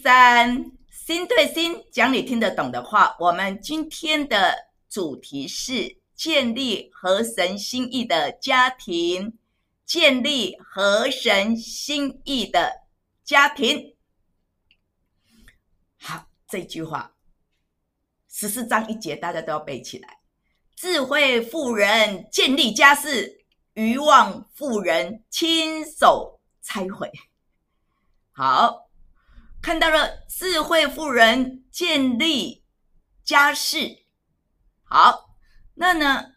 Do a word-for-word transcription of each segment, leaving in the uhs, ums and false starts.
三，心对心，讲你听得懂的话。我们今天的主题是建立合神心意的家庭，建立合神心意的家庭。好，这句话十四章一节大家都要背起来。智慧妇人建立家室，愚妄妇人亲手拆毁。好，看到了智慧妇人建立家室。好，那呢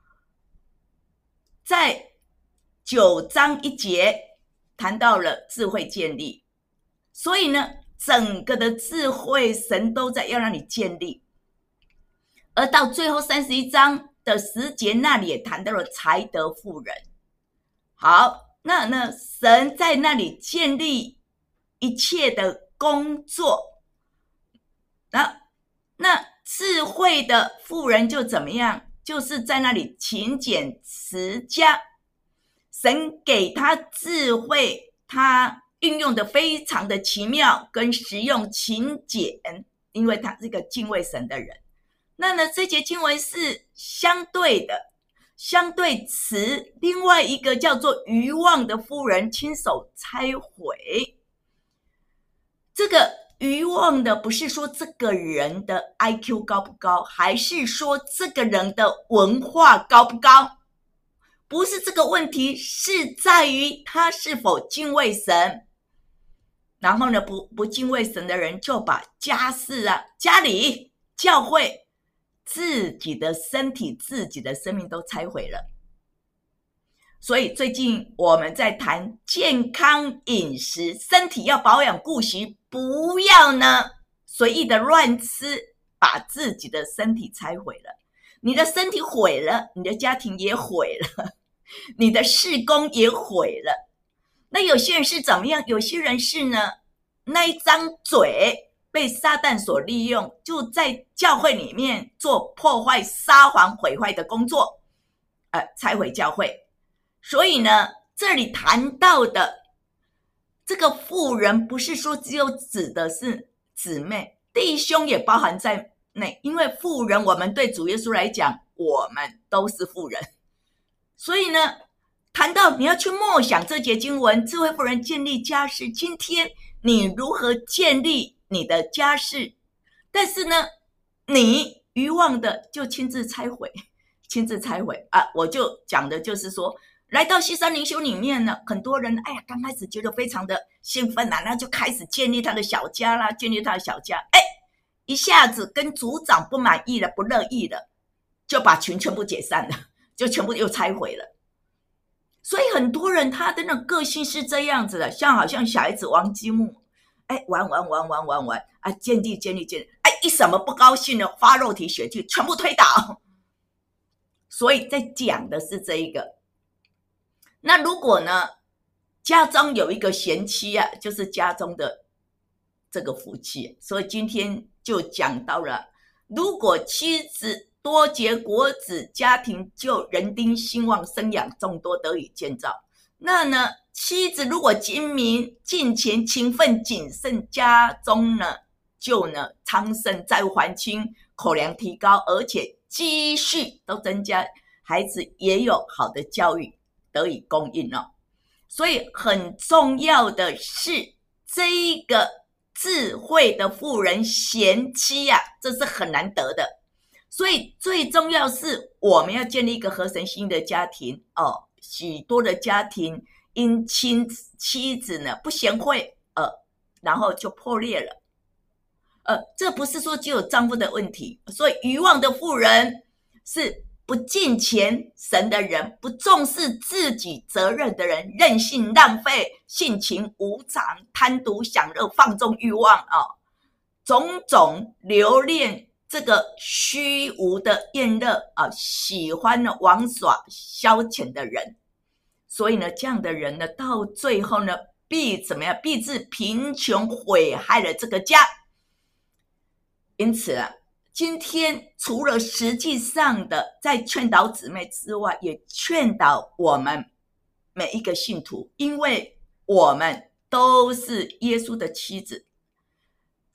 在九章一节谈到了智慧建立，所以呢整个的智慧神都在要让你建立。而到最后三十一章的十节那里也谈到了才德妇人。好，那呢神在那里建立一切的工作，那那智慧的妇人就怎么样？就是在那里勤俭持家，神给他智慧，他运用的非常的奇妙跟实用勤俭，因为他是个敬畏神的人。那呢这节经文是相对的，相对词，另外一个叫做愚妄的妇人亲手拆毁。这个愚妄的不是说这个人的 I Q 高不高，还是说这个人的文化高不高？不是这个问题，是在于他是否敬畏神。然后呢不不敬畏神的人就把家事啊、家里、教会、自己的身体、自己的生命都拆毁了。所以最近我们在谈健康饮食，身体要保养顾惜，不要呢随意的乱吃，把自己的身体拆毁了。你的身体毁了，你的家庭也毁了，你的事工也毁了。那有些人是怎么样？有些人是呢那一张嘴被撒旦所利用，就在教会里面做破坏、撒谎、毁坏的工作，呃，拆毁教会。所以呢这里谈到的这个妇人不是说只有指的是姊妹，弟兄也包含在内，因为妇人我们对主耶稣来讲我们都是妇人。所以呢谈到你要去默想这节经文，智慧妇人建立家室，今天你如何建立你的家室？但是呢你愚妄的就亲自拆毁，亲自拆毁啊！我就讲的就是说，来到西山灵修里面呢，很多人哎呀刚开始觉得非常的兴奋啊，然后就开始建立他的小家啦，建立他的小家，哎，一下子跟组长不满意了，不乐意了，就把群全部解散了，就全部又拆毁了。所以很多人他的那种个性是这样子的，像好像小孩子玩积木，哎，玩玩玩玩玩玩啊，建立建立建立，哎，一什么不高兴了，发肉体血气，全部推倒。所以在讲的是这一个。那如果呢家中有一个贤妻啊，就是家中的这个福气。所以今天就讲到了，如果妻子多结果子，家庭就人丁兴旺，生养众多，得以建造。那呢妻子如果精明、敬虔、勤奋、谨慎，家中呢就呢昌盛，债务还清，口粮提高，而且积蓄都增加，孩子也有好的教育得以供应哦。所以很重要的是这一个智慧的妇人贤妻啊，这是很难得的。所以最重要是我们要建立一个合神心意的家庭哦。许多的家庭因亲妻子呢不贤惠，呃，然后就破裂了。呃，这不是说只有丈夫的问题。所以愚妄的妇人是不敬虔神的人，不重视自己责任的人，任性浪费，性情无常，贪图享乐，放纵欲望啊、哦，种种留恋这个虚无的宴乐啊，喜欢呢玩耍消遣的人。所以呢这样的人呢到最后呢必怎么样？必致贫穷，毁害了这个家。因此啊，今天除了实际上的在劝导姊妹之外，也劝导我们每一个信徒，因为我们都是耶稣的妻子，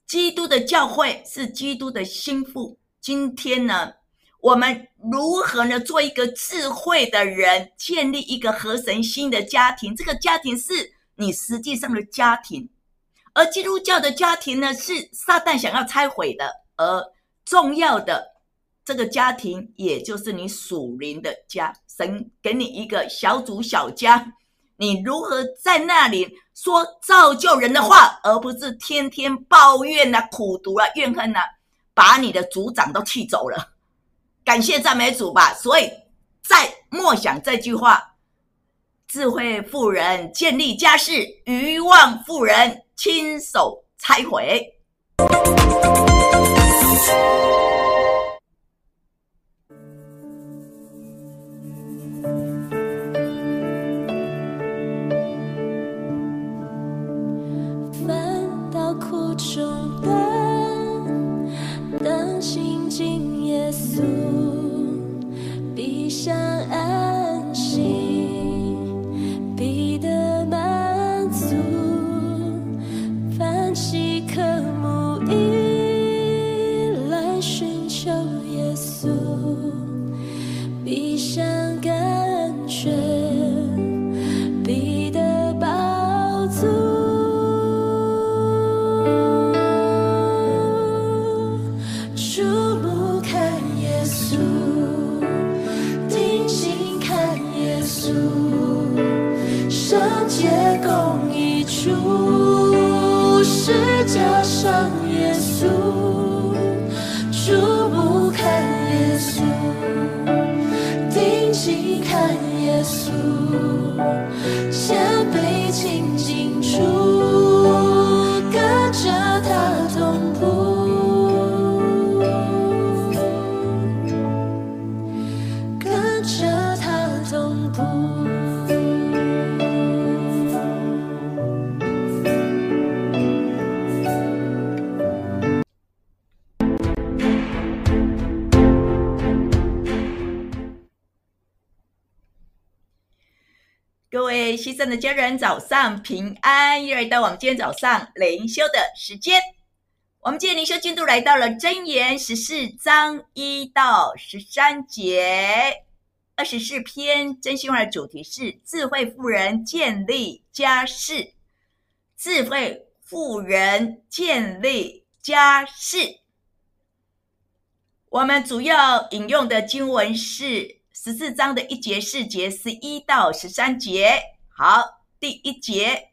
基督的教会是基督的心腹。今天呢，我们如何呢做一个智慧的人，建立一个合神心的家庭？这个家庭是你实际上的家庭，而基督教的家庭呢，是撒旦想要拆毁的。而重要的这个家庭，也就是你属灵的家，神给你一个小组小家，你如何在那里说造就人的话，而不是天天抱怨啊、苦毒啊、怨恨啊，把你的组长都气走了。感谢赞美主吧。所以在默想这句话，智慧妇人建立家室，愚妄妇人亲手拆毁。 翻到苦中灯，当心进耶稣，必上安息，必得满足。凡饥渴慕义来寻求耶稣，必上甘泉，必得饱足。注目看耶稣，定睛看耶稣，圣洁公义主，十架上耶稣。注目看耶稣，定睛看耶稣，谦卑亲近主，跟着他同步，跟着他同步。 各位牺牲的家人，早上平安！又来到我们今天早上灵修的时间。我们今天灵修进度来到了箴言十四章一到十三节。二十四篇真心话的主题是智慧妇人建立家室。智慧妇人建立家室。我们主要引用的经文是十四章的一节、四节、十一到十三节。好，第一节，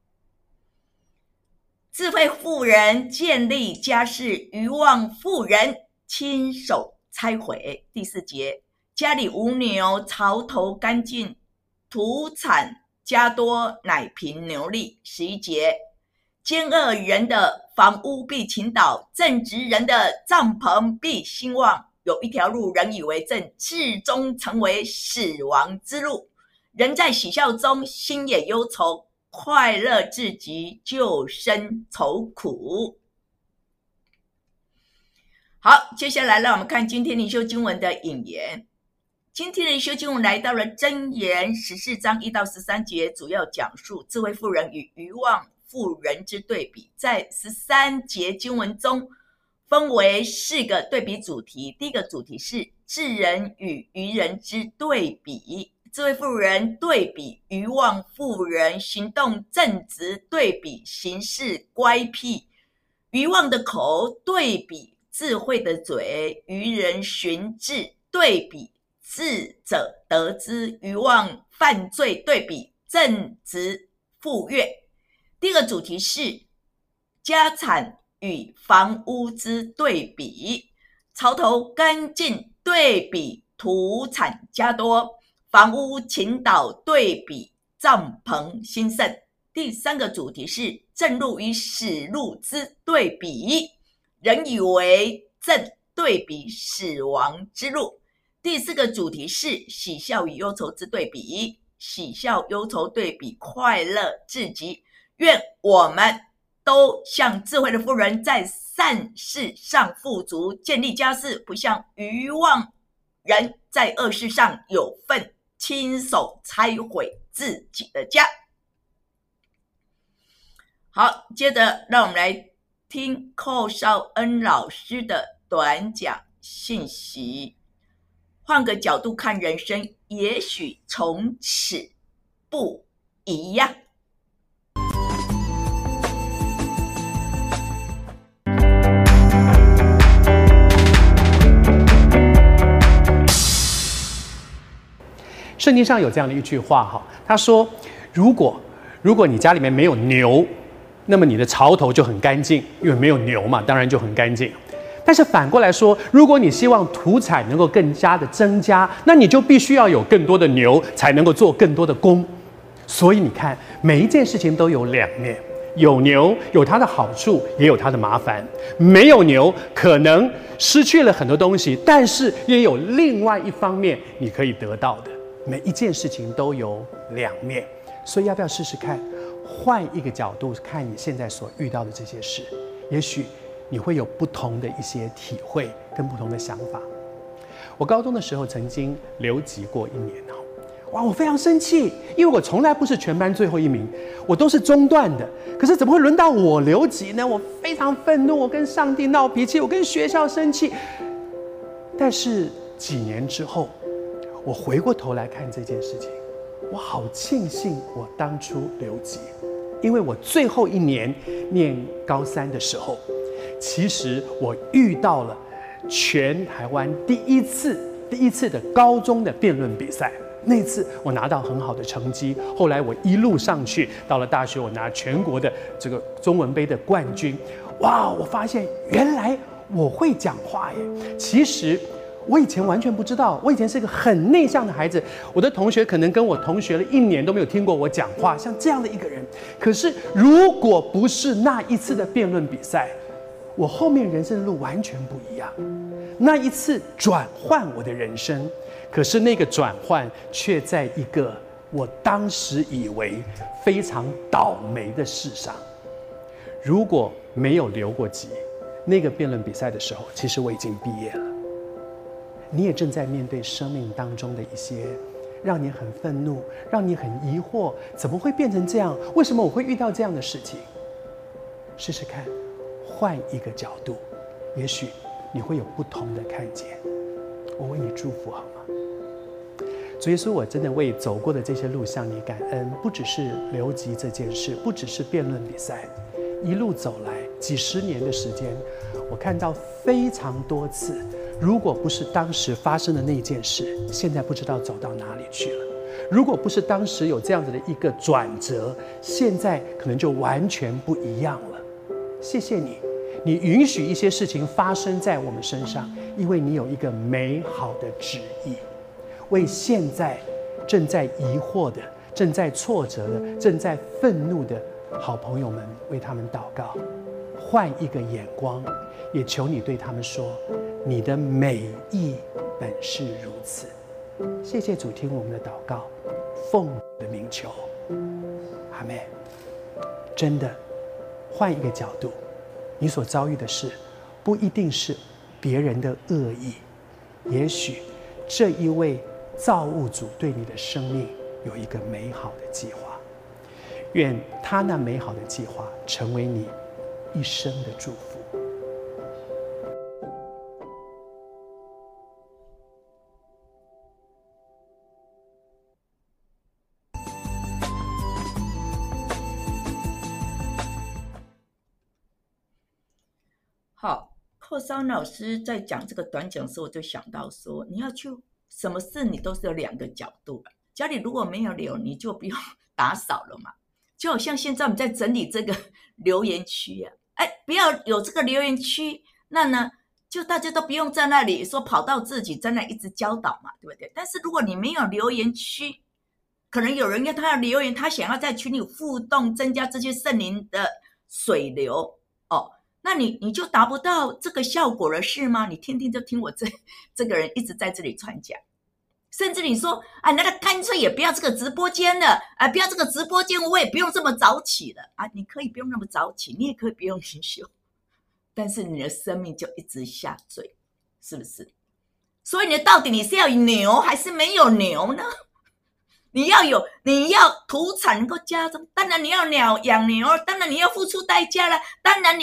智慧妇人建立家室，愚妄妇人亲手拆毁。第四节，家里无牛，槽头干净，土产加多，乃凭牛力。十一节，奸恶人的房屋必倾倒，正直人的帐篷必兴旺。有一条路，人以为正，至终成为死亡之路。人在喜笑中，心也忧愁，快乐至极，就生愁苦。好，接下来让我们看今天灵修经文的引言。今天的灵修经文来到了箴言十四章一到十三节，主要讲述智慧妇人与愚妄妇人之对比。在十三节经文中分为四个对比主题。第一个主题是智人与愚人之对比，智慧妇人对比愚妄妇人，行动正直对比行事乖僻，愚妄的口对比智慧的嘴，愚人寻智对比智者得知，愚妄犯罪对比正直富裕。第二个主题是家产与房屋之对比，槽头干净对比土产加多，房屋倾倒对比帐篷兴盛。第三个主题是正路与死路之对比，人以为正对比死亡之路。第四个主题是喜笑与忧愁之对比，喜笑忧愁对比快乐至极。愿我们都像智慧的妇人，在善事上富足，建立家室，不像愚妄人在恶事上有份，亲手拆毁自己的家。好，接着让我们来听寇绍恩老师的短讲信息，换个角度看人生，也许从此不一样。 圣经上有这样的一句话哈，他说：如果如果你家里面没有牛，那么你的槽头就很干净，因为没有牛嘛，当然就很干净。但是反过来说，如果你希望土产能够更加的增加，那你就必须要有更多的牛，才能够做更多的工。所以你看，每一件事情都有两面，有牛有它的好处，也有它的麻烦；没有牛，可能失去了很多东西，但是也有另外一方面你可以得到的。每一件事情都有两面，所以要不要试试看，换一个角度看你现在所遇到的这些事，也许你会有不同的一些体会跟不同的想法。我高中的时候曾经留级过一年，哇，我非常生气，因为我从来不是全班最后一名，我都是中段的，可是怎么会轮到我留级呢？我非常愤怒，我跟上帝闹脾气，我跟学校生气。但是几年之后，我回过头来看这件事情，我好庆幸我当初留级，因为我最后一年念高三的时候，其实我遇到了全台湾第一次第一次的高中的辩论比赛。那次我拿到很好的成绩，后来我一路上去，到了大学我拿全国的这个中文杯的冠军。哇，我发现原来我会讲话耶！其实我以前完全不知道，我以前是一个很内向的孩子，我的同学可能跟我同学了一年都没有听过我讲话，像这样的一个人。可是如果不是那一次的辩论比赛，我后面人生的路完全不一样。那一次转换我的人生，可是那个转换却在一个我当时以为非常倒霉的事上。如果没有留过级，那个辩论比赛的时候，其实我已经毕业了。你也正在面对生命当中的一些让你很愤怒，让你很疑惑，怎么会变成这样？为什么我会遇到这样的事情？试试看，换一个角度，也许你会有不同的看见。我为你祝福好吗？主耶稣，我真的为走过的这些路向你感恩，不只是留级这件事，不只是辩论比赛，一路走来几十年的时间，我看到非常多次，如果不是当时发生的那件事，现在不知道走到哪里去了。如果不是当时有这样子的一个转折，现在可能就完全不一样了。谢谢你，你允许一些事情发生在我们身上，因为你有一个美好的旨意，为现在正在疑惑的、正在挫折的、正在愤怒的好朋友们，为他们祷告，换一个眼光，也求你对他们说，你的美意本是如此。谢谢主，听我们的祷告，奉你的名求，阿们。真的，换一个角度，你所遭遇的事不一定是别人的恶意，也许这一位造物主对你的生命有一个美好的计划。愿他那美好的计划成为你一生的祝福。 好，寇绍恩老师在讲这个短讲的时候，我就想到说，你要去什么事你都是有两个角度的。家里如果没有留，你就不用打扫了嘛。就好像现在我们在整理这个留言区啊，哎，不要有这个留言区，那呢，就大家都不用在那里说跑到自己在那一直教导嘛，对不对？但是如果你没有留言区，可能有人要他要留言，他想要在群里互动，增加这些圣灵的水流哦。那你你就达不到这个效果了，是吗？你听听就听我这这个人一直在这里传讲，甚至你说啊，那个干脆也不要这个直播间了啊，不要这个直播间，我也不用这么早起了啊，你可以不用那么早起，你也可以不用灵修，但是你的生命就一直下坠，是不是？所以呢，到底你是要牛还是没有牛呢？你要有，你要土产能够加重，当然你要鸟养牛，当然你要付出代价了，当然你要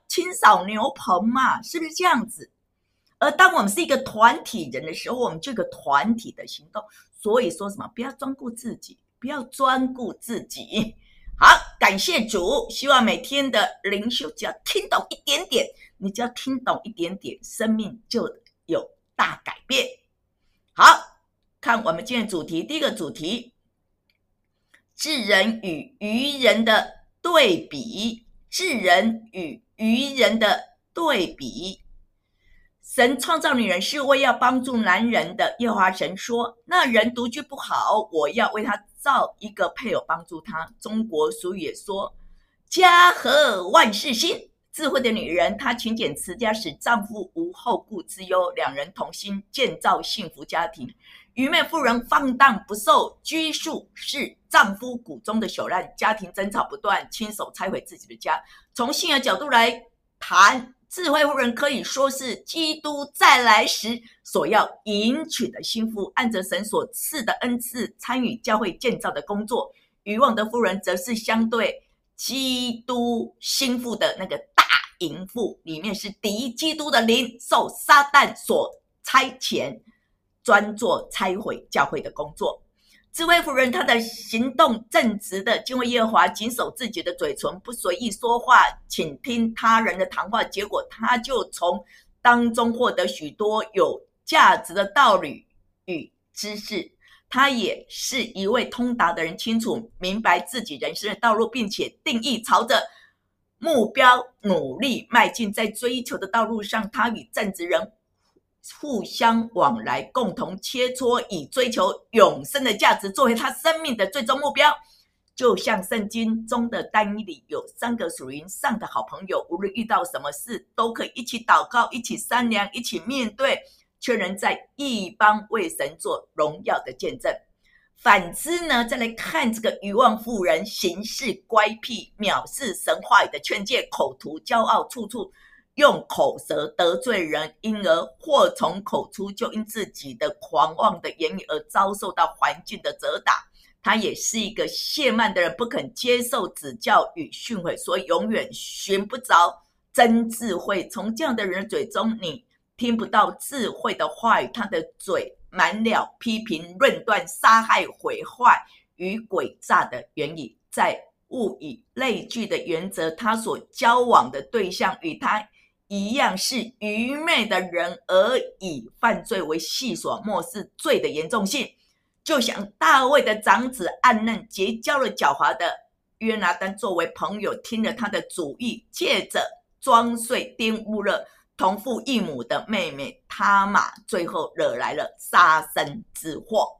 清扫牛棚嘛，是不是这样子？而当我们是一个团体人的时候，我们就有个团体的行动。所以说什么？不要专顾自己，不要专顾自己。好，感谢主，希望每天的灵修只要听懂一点点，你只要听懂一点点，生命就有大改变。好，看我们今天的主题，第一个主题，智人与愚人的对比，智人与愚人的对比。神创造女人是为要帮助男人的，耶和华神说，那人独居不好，我要为他造一个配偶帮助他。中国俗语也说，家和万事兴。智慧的女人，她勤俭持家，使丈夫无后顾之忧，两人同心建造幸福家庭。愚昧妇人放荡不受拘束，是丈夫骨中的朽烂，家庭争吵不断，亲手拆毁自己的家。从信仰角度来谈，智慧妇人可以说是基督再来时所要迎娶的新妇，按着神所赐的恩赐参与教会建造的工作。愚妄的妇人则是相对基督新妇的那个大淫妇，里面是敌基督的灵，受撒旦所差遣，专做拆毁教会的工作。智慧妇人她的行动正直的敬畏耶和华，谨守自己的嘴唇，不随意说话，倾听他人的谈话，结果她就从当中获得许多有价值的道理与知识。她也是一位通达的人，清楚明白自己人生的道路，并且定义朝着目标努力迈进。在追求的道路上，她与正直人互相往来，共同切磋，以追求永生的价值作为他生命的最终目标。就像圣经中的但以理有三个属灵上的好朋友，无论遇到什么事都可以一起祷告，一起商量，一起面对，却能在一帮为神做荣耀的见证。反之呢，再来看这个愚妄妇人，行事乖僻，藐视神话语的劝诫，口图骄傲，处处用口舌得罪人，因而祸从口出，就因自己的狂妄的言语而遭受到环境的责打。他也是一个懈慢的人，不肯接受指教与训诲，所以永远寻不着真智慧。从这样的人的嘴中，你听不到智慧的话语，他的嘴满了批评、论断、杀害、毁坏与诡诈的言语。在物以类聚的原则，他所交往的对象与他一样是愚昧的人，而以犯罪为戏所漠视罪的严重性。就像大卫的长子暗嫩结交了狡猾的约拿单作为朋友，听了他的主意，借着装睡玷污了同父异母的妹妹他玛，最后惹来了杀身之祸。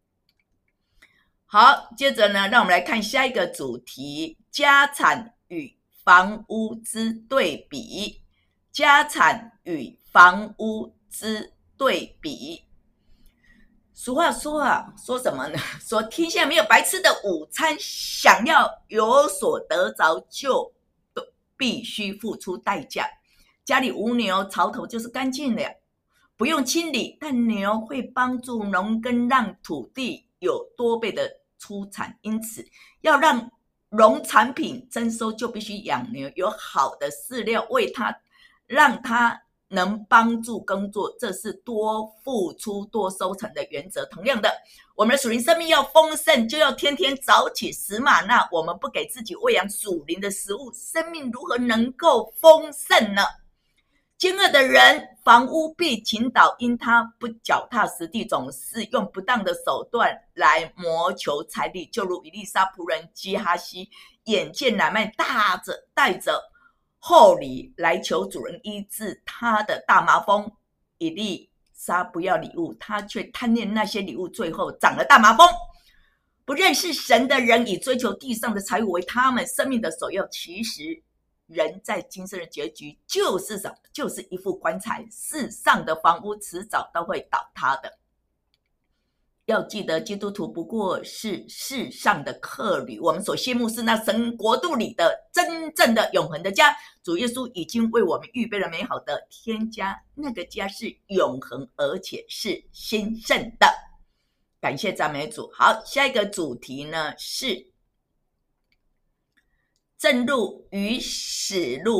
好，接着呢，让我们来看下一个主题，家产与房屋之对比。家产与房屋之对比。俗话说啊，说什么呢？说天下没有白吃的午餐，想要有所得着，就必须付出代价。家里无牛，槽头就是干净了，不用清理，但牛会帮助农耕，让土地有多倍的出产。因此，要让农产品增收，就必须养牛，有好的饲料喂它，让它能帮助耕作，这是多付出多收成的原则。同样的，我们的属灵生命要丰盛，就要天天早起食玛纳。我们不给自己喂养属灵的食物，生命如何能够丰盛呢？奸恶的人，房屋必倾倒，因他不脚踏实地，总是用不当的手段来谋求财力。就如以利沙仆人基哈西，眼见乃縵大着带着厚礼来求主人医治他的大麻风，以利沙不要礼物，他却贪恋那些礼物，最后长了大麻风。不认识神的人，以追求地上的财物为他们生命的首要，其实人在今生的结局就是什么？就是一副棺材，世上的房屋迟早都会倒塌的。要记得，基督徒不过是世上的客旅，我们所羡慕是那神国度里的真正的永恒的家。主耶稣已经为我们预备了美好的天家，那个家是永恒而且是兴盛的。感谢赞美主。好，下一个主题呢是正路与死路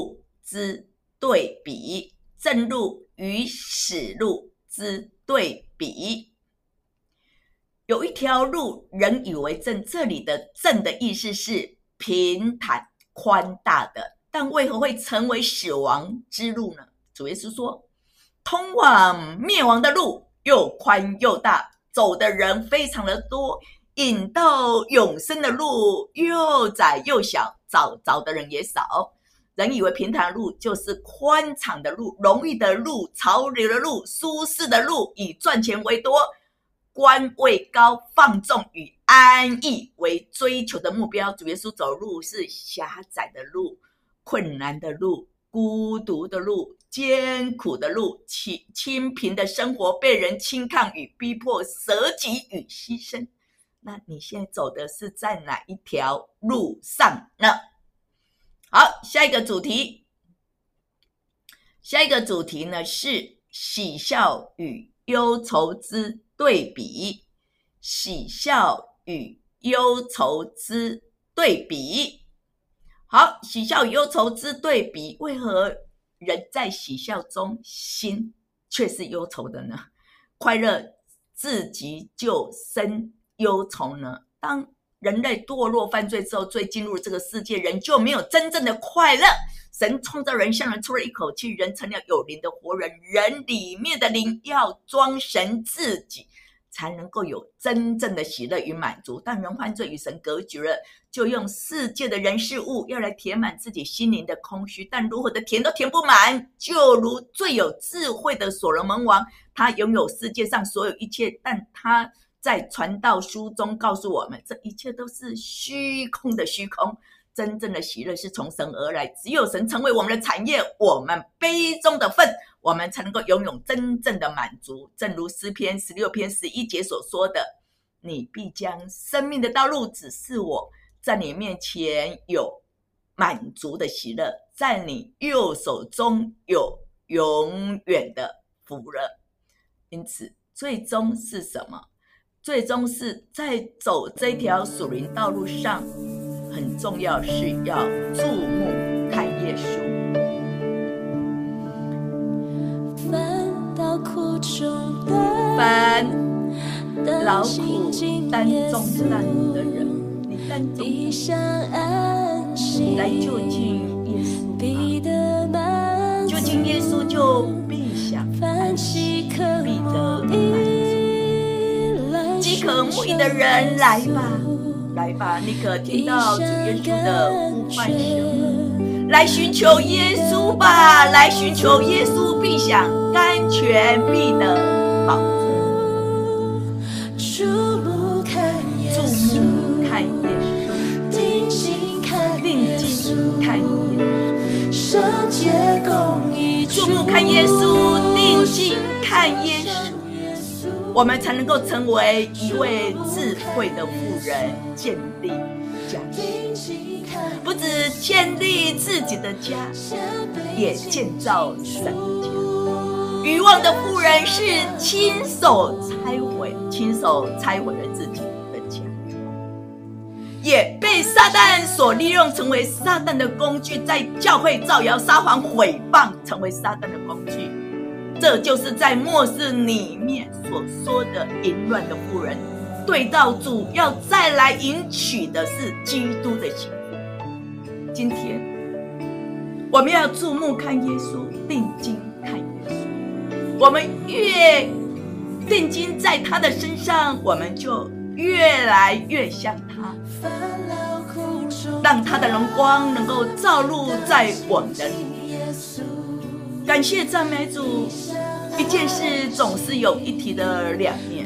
之对比，正路与死路之对比。有一条路人以为正，这里的正的意思是平坦宽大的，但为何会成为死亡之路呢？主耶稣说，通往灭亡的路又宽又大，走的人非常的多，引到永生的路又窄又小，找找的人也少。人以为平坦的路就是宽敞的路，容易的路，潮流的路，舒适的路，以赚钱为多，官位高，放纵与安逸为追求的目标。主耶稣走路是狭窄的路，困难的路，孤独的路，艰苦的路，清贫的生活，被人轻看与逼迫，舍己与牺牲。那你现在走的是在哪一条路上呢？好，下一个主题，下一个主题呢是喜笑与忧愁之对比。喜笑与忧愁之对比。好，喜笑与忧愁之对比，为何人在喜笑中心却是忧愁的呢？快乐自己就生忧愁呢？当人类堕落犯罪之后，罪进入这个世界，人就没有真正的快乐。神创造人，向人出了一口气，人成了有灵的活人，人里面的灵要装神自己，才能够有真正的喜乐与满足。但人犯罪与神隔绝了，就用世界的人事物要来填满自己心灵的空虚，但如何的填都填不满。就如最有智慧的所罗门王，他拥有世界上所有一切，但他在传道书中告诉我们，这一切都是虚空的虚空。真正的喜乐是从神而来，只有神成为我们的产业，我们杯中的份，我们才能够拥有真正的满足。正如诗篇十六篇十一节所说的，你必将生命的道路指示我，在你面前有满足的喜乐，在你右手中有永远的福乐。因此最终是什么？最终是在走这条属灵道路上，很重要是要注目看耶稣。 烦恼苦中的凡劳苦担重担的人，你担重担来就近耶稣吧，就近耶稣就必享安息，必得满足。饥渴慕义的人来吧，来吧，你可听到主耶稣的呼唤声，来寻求耶稣吧，来寻求耶稣，必享甘泉，必得保证。注目看耶稣，定睛看耶稣，注目看耶稣，定睛看耶稣，我们才能够成为一位智慧的妇人，建立家庭，不只建立自己的家，也建造神的家。愚妄的妇人是亲手拆毁，亲手拆毁了自己的家，也被撒旦所利用，成为撒旦的工具，在教会造谣撒谎毁谤，成为撒旦的工具。这就是在末世里面所说的淫乱的妇人，对照主要再来迎娶的是基督的幸福。今天我们要注目看耶稣，定睛看耶稣，我们越定睛在他的身上，我们就越来越像他，让他的荣光能够照入在我们的里面。感谢赞美主，一件事总是有一体的两面。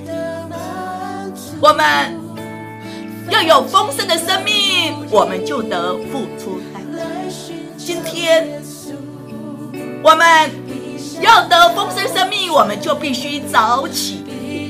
我们要有丰盛的生命，我们就得付出代价。今天我们要得丰盛生命，我们就必须早起。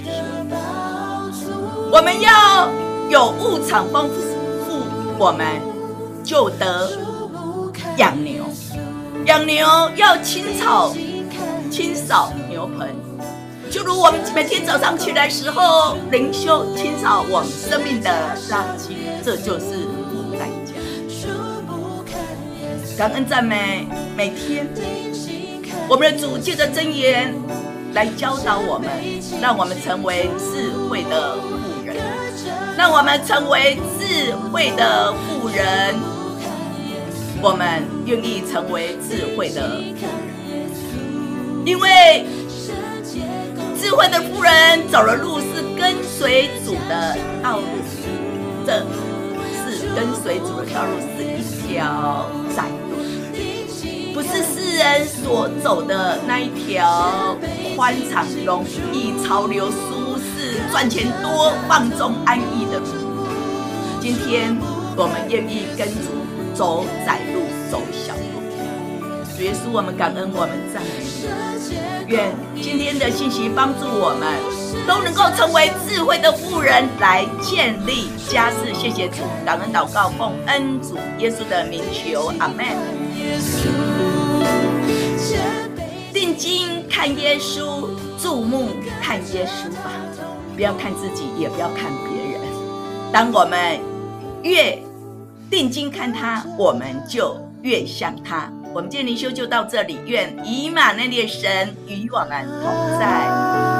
我们要有物产丰富，我们就得养牛。养牛要清扫清扫牛棚，就如我们每天早上起来时候灵修清扫我们生命的垃圾，这就是付代价。 感恩赞美，每天我们的主借着箴言来教导我们，让我们成为智慧的妇人，让我们成为智慧的妇人。我们愿意成为智慧的妇人，因为智慧的妇人走的路是跟随主的道路，这是跟随主的道路是一条窄路，不是世人所走的那一条宽敞容易、潮流舒适、赚钱多、放纵安逸的路。今天我们愿意跟主走窄路，走小路。主耶稣，我们感恩，我们赞美你。愿今天的信息帮助我们都能够成为智慧的妇人，来建立家室。谢谢主，感恩祷告，奉恩主耶稣的名求，阿们。定睛看耶稣，注目看耶稣吧，不要看自己，也不要看别人。当我们越定睛看他，我们就越像他。我们今天灵修就到这里，愿以马内利的神与我们同在。